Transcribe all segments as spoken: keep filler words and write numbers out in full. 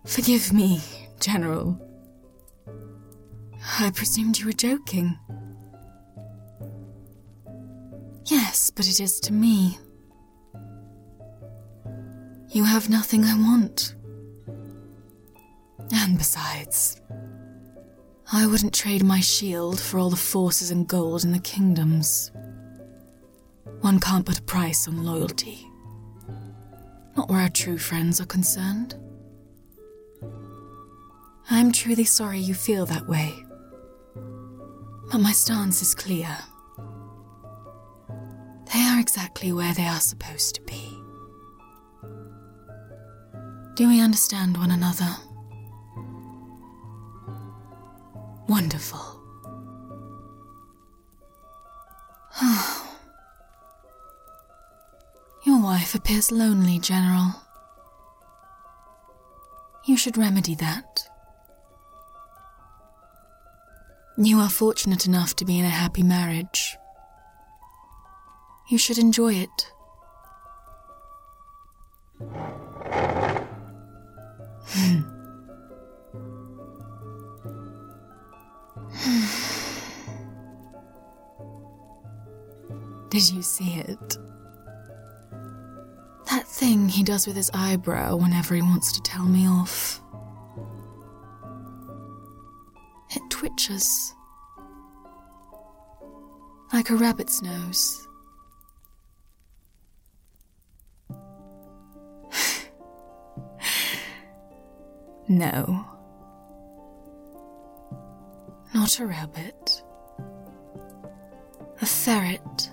Forgive me, General. I presumed you were joking. Yes, but it is to me. You have nothing I want. And besides, I wouldn't trade my shield for all the forces and gold in the kingdoms. One can't put a price on loyalty. Not where our true friends are concerned. I'm truly sorry you feel that way. But my stance is clear. They are exactly where they are supposed to be. Do we understand one another? Wonderful. Your wife appears lonely, General. You should remedy that. You are fortunate enough to be in a happy marriage. You should enjoy it. Did you see it? That thing he does with his eyebrow whenever he wants to tell me off. It twitches. Like a rabbit's nose. No. Not a rabbit. A ferret.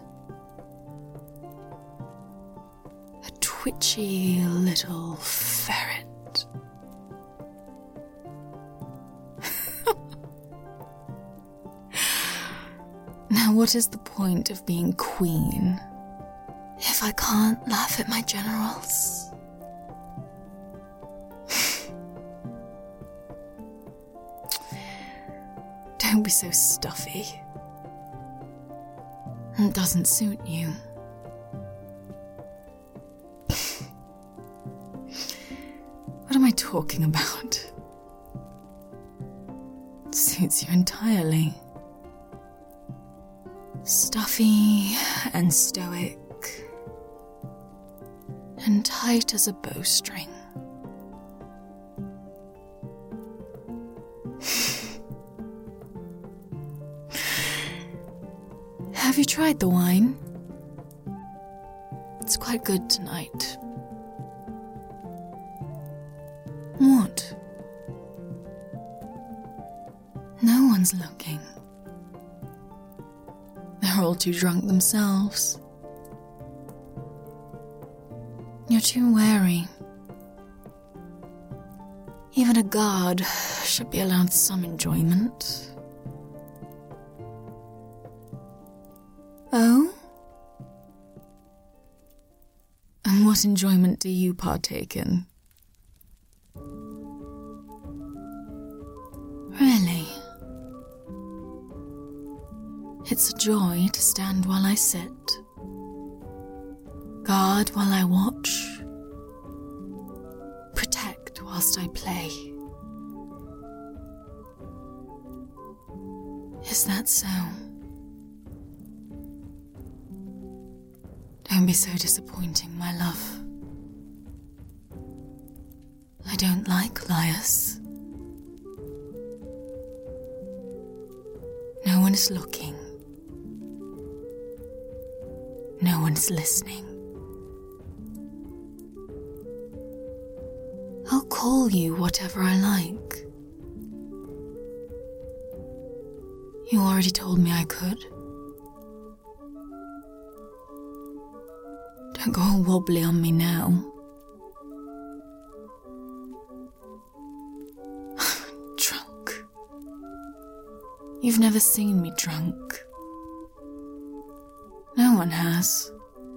A twitchy little ferret. Now, what is the point of being queen if I can't laugh at my generals? Don't be so stuffy. It doesn't suit you. What am I talking about? It suits you entirely. Stuffy and stoic and tight as a bowstring. Have you tried the wine? It's quite good tonight. What? No one's looking. They're all too drunk themselves. You're too wary. Even a guard should be allowed some enjoyment. Oh? And what enjoyment do you partake in? Really? It's a joy to stand while I sit, guard while I watch, protect whilst I play. Is that so? Don't be so disappointing, my love. I don't like liars. No one is looking. No one's listening. I'll call you whatever I like. You already told me I could. Don't go all wobbly on me now. Drunk. You've never seen me drunk. No one has.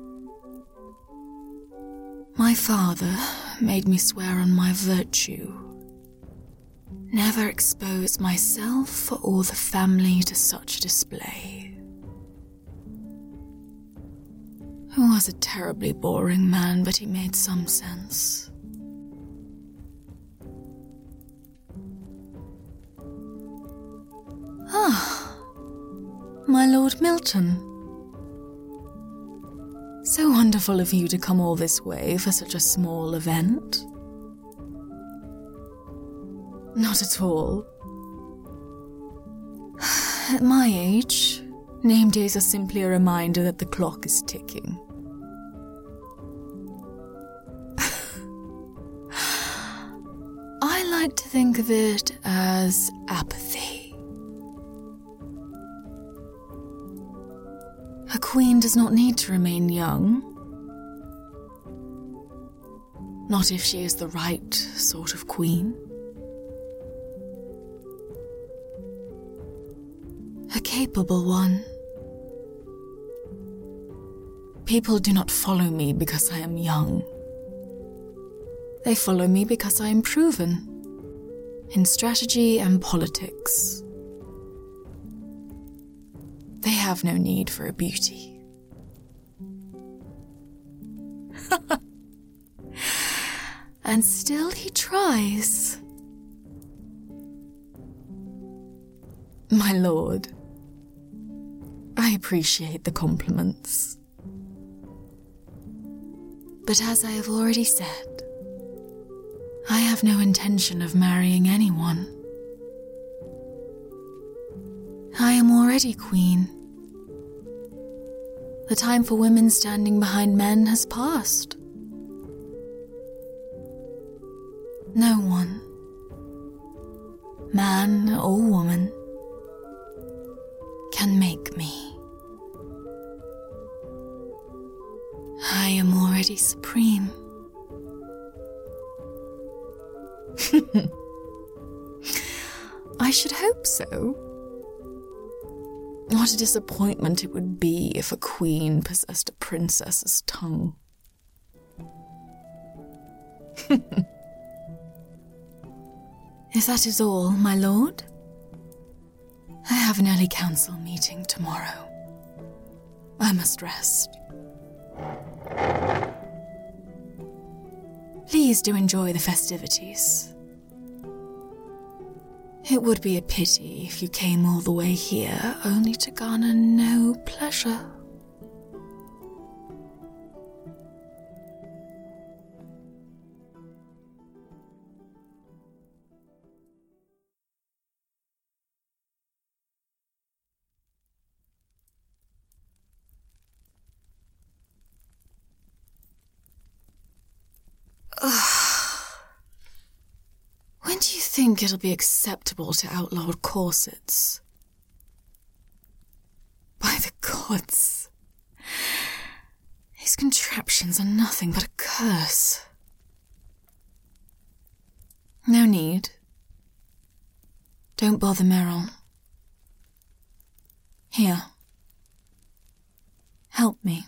My father made me swear on my virtue. Never expose myself or the family to such display. He was a terribly boring man, but he made some sense. Ah, my Lord Milton. So wonderful of you to come all this way for such a small event. Not at all. At my age, name days are simply a reminder that the clock is ticking. I like to think of it as apathy. A queen does not need to remain young. Not if she is the right sort of queen. A capable one. People do not follow me because I am young. They follow me because I am proven in strategy and politics. They have no need for a beauty. And still he tries. My lord, I appreciate the compliments. But as I have already said, I have no intention of marrying anyone. I am already queen. The time for women standing behind men has passed. No one, man or woman, can make me. I am already supreme. I should hope so. What a disappointment it would be if a queen possessed a princess's tongue. If that is all, my lord, I have an early council meeting tomorrow. I must rest. Please do enjoy the festivities. It would be a pity if you came all the way here only to garner no pleasure. When do you think it'll be acceptable to outlaw corsets? By the gods, these contraptions are nothing but a curse. No need. Don't bother Meryl. Here. Help me.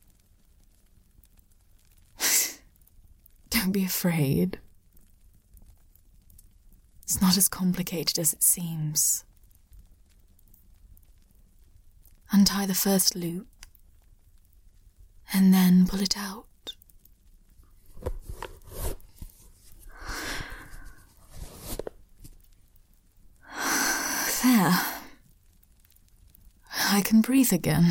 Don't be afraid. It's not as complicated as it seems. Untie the first loop, and then pull it out. There. I can breathe again.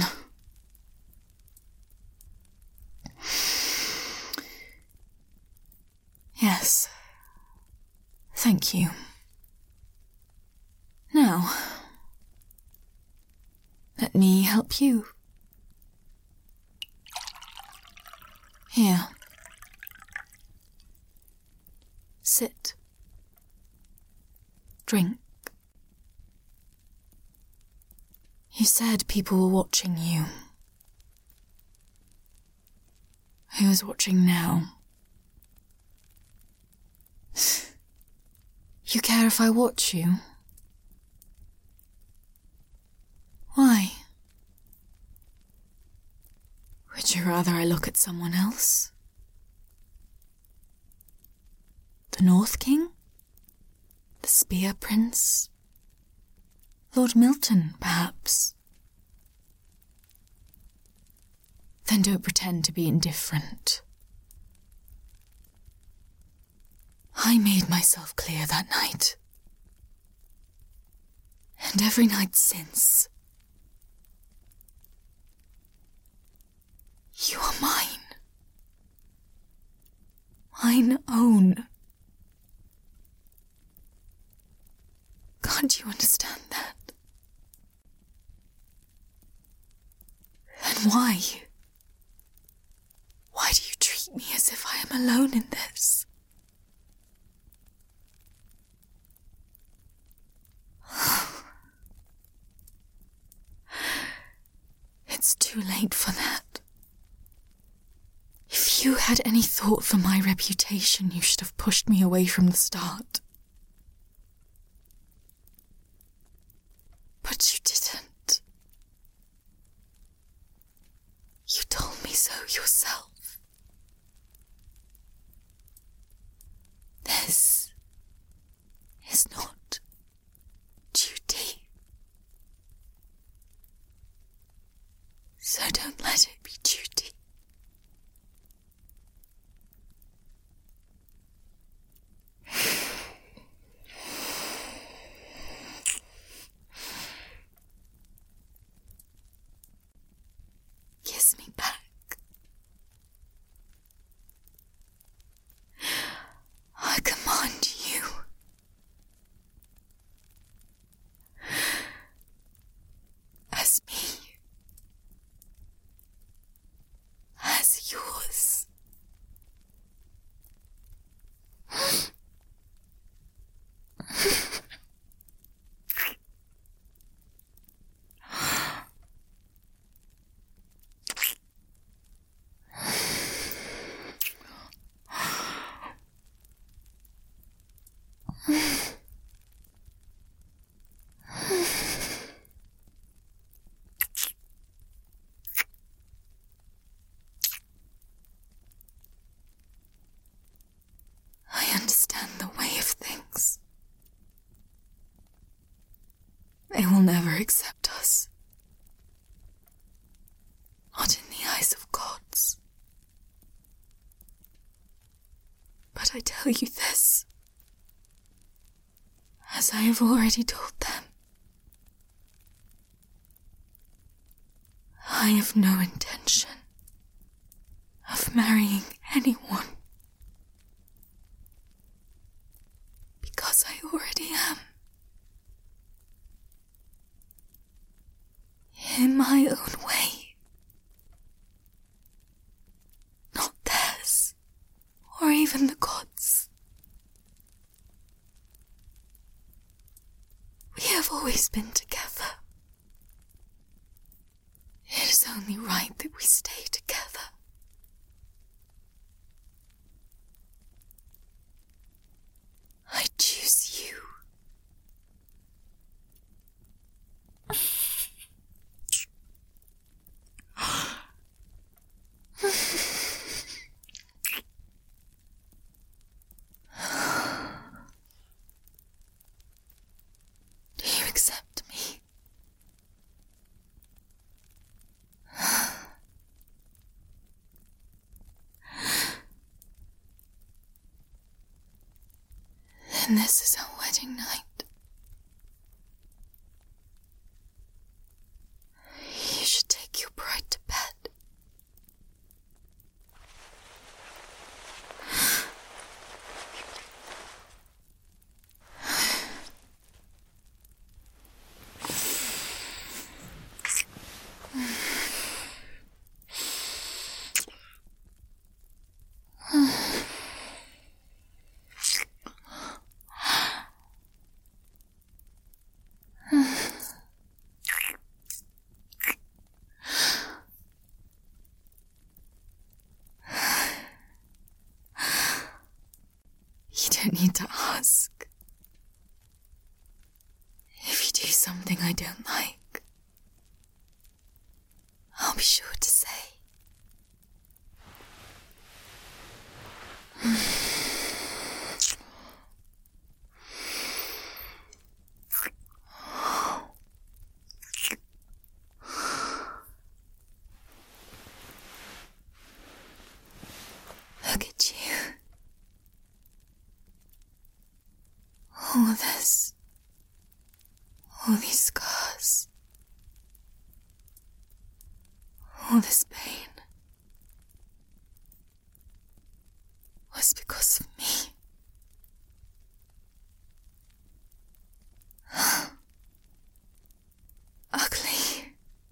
Yes. Thank you. Now, let me help you. Here. Sit. Drink. You said people were watching you. Who is watching now? You care if I watch you? Why? Would you rather I look at someone else? The North King? The Spear Prince? Lord Milton, perhaps? Then don't pretend to be indifferent. I made myself clear that night. And And every night since. You are mine. Mine own. Can't you understand that? Then why? Why do you treat me as if I am alone in this? It's too late for that. If you had any thought for my reputation, you should have pushed me away from the start. But you didn't. You told me so yourself. This is not duty. So don't let it be duty. Kiss me back. I command you. As me. As yours. I understand the way of things. They will never accept us. Not in the eyes of gods. But I tell you this, as I have already told them. I have no intention of marrying anyone. Because I already am. In my own way. Not theirs, or even the gods. We have always been together. It is only right that we stay together. I choose you. Do you accept me? Then this is our wedding night. You should take your bride to bed. You don't need to ask. If you do something I don't like, I'll be sure to say. Look at you. All this, All these scars. All this pain. Was because of me. Ugly.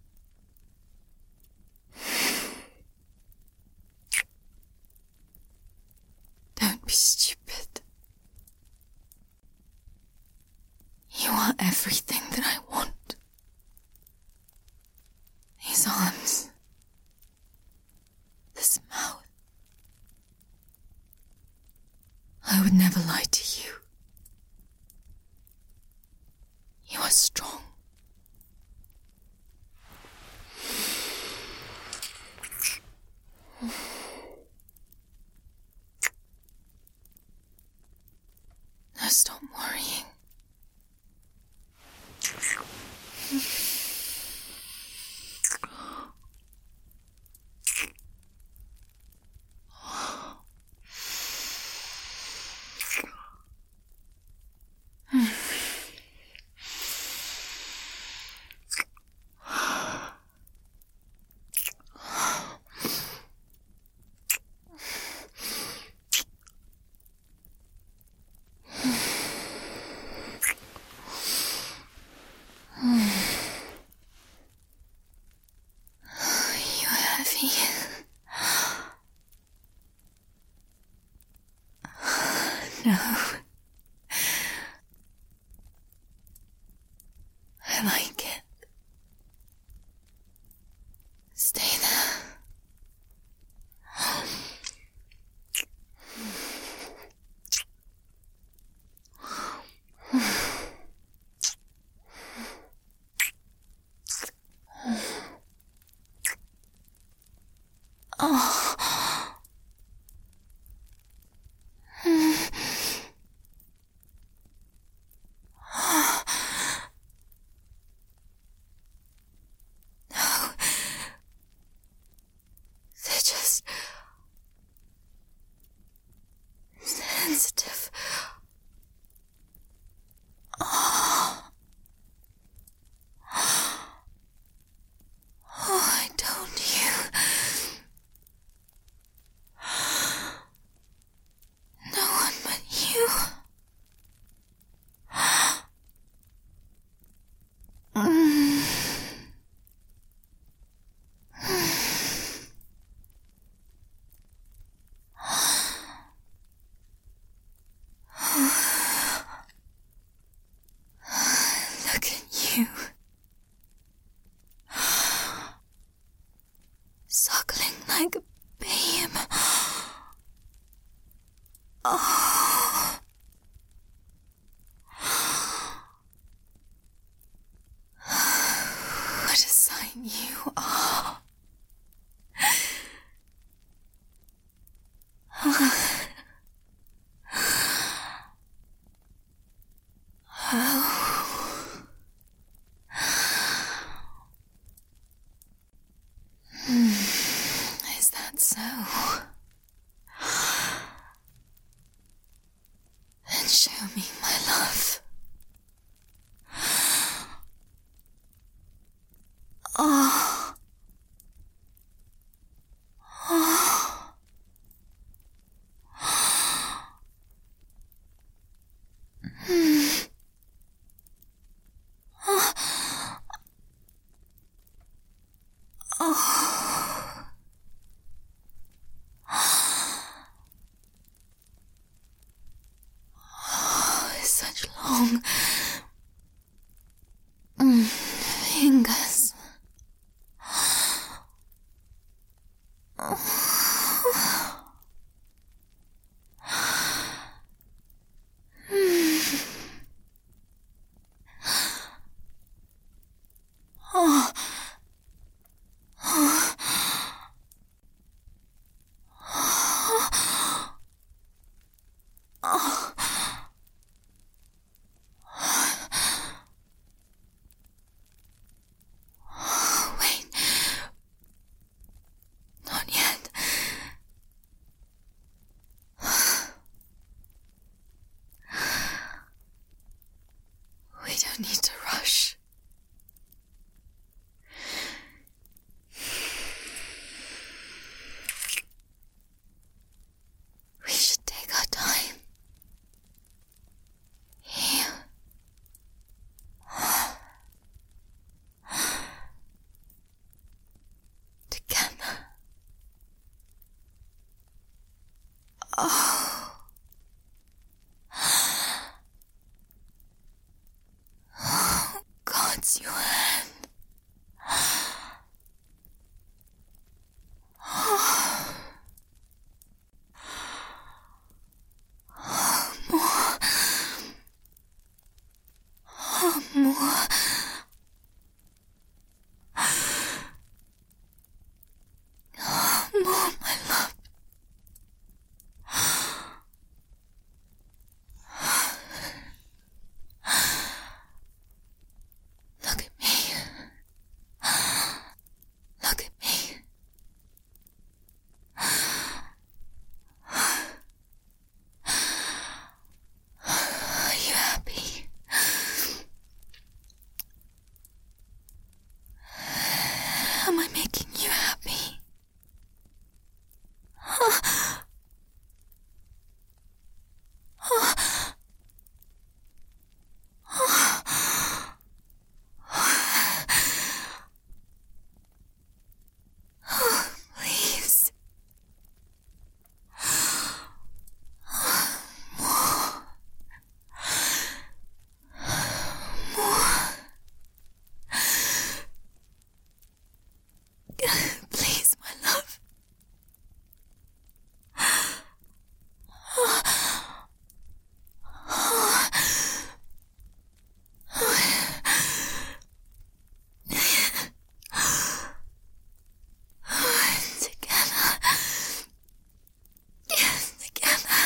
Don't be stupid. You are everything that I want. These arms. This mouth. I would never lie to you. You are strong. Now stop worrying. No. I like it. Stay there. Oh. Sensitive. Oh. Oh, I told you. No one but you. Mm. Look at you. Suckling like a babe. Oh. What a sight you are. Oh. Is that so? Then show me my love. Oh. Oh. Mm. Oh. Oh. Oh, such long mm, fingers. Oh. Mm. Oh. Oh. Oh. Wait. Not yet. We don't need to rush. It's your hand. More. More. More, my love. Look at me. Look at me. Are you happy? Am I making you happy? Please. More. More. Please, my love. Together. Yes, together.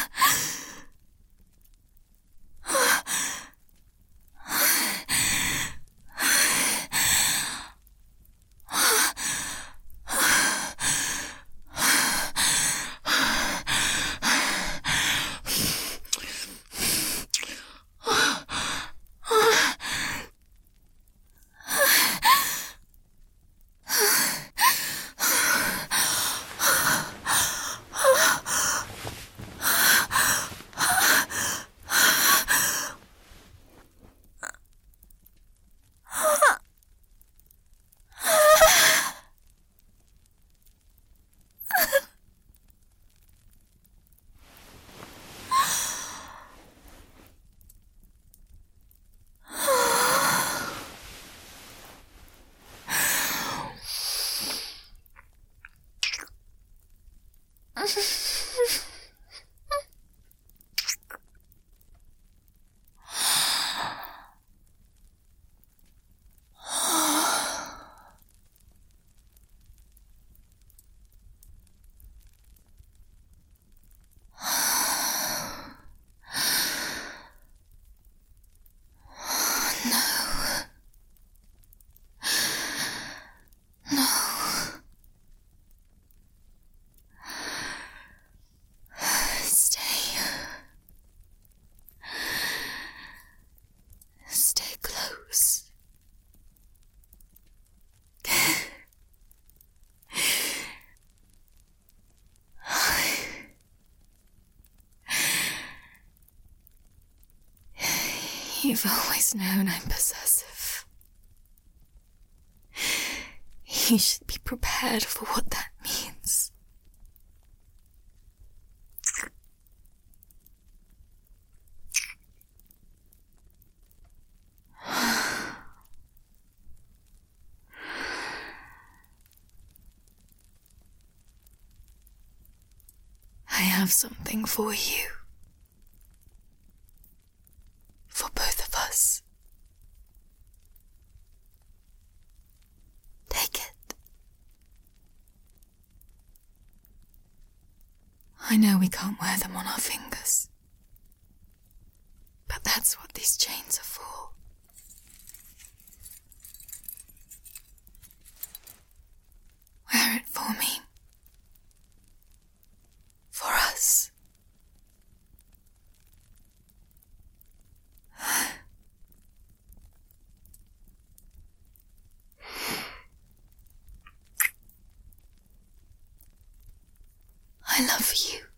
Stay. Stay close. You've always known I'm possessive. You should be prepared for what that means. I have something for you. For both of us. Take it. I know we can't wear them on our fingers. But that's what these chains are for. Wear it for me. For us. I love you.